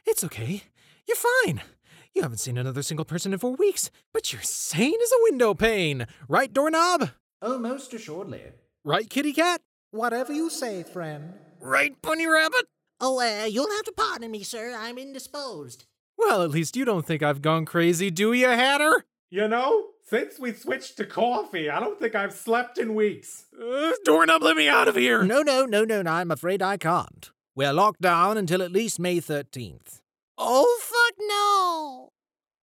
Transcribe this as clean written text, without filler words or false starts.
It's okay. You're fine. You haven't seen another single person in 4 weeks, but you're sane as a window pane. Right, doorknob? Oh, most assuredly. Right, kitty cat? Whatever you say, friend. Right, bunny rabbit? Oh, you'll have to pardon me, sir. I'm indisposed. Well, at least you don't think I've gone crazy, do you, Hatter? You know, since we switched to coffee, I don't think I've slept in weeks. Doorknob, let me out of here! No, I'm afraid I can't. We're locked down until at least May 13th. Oh, fuck no!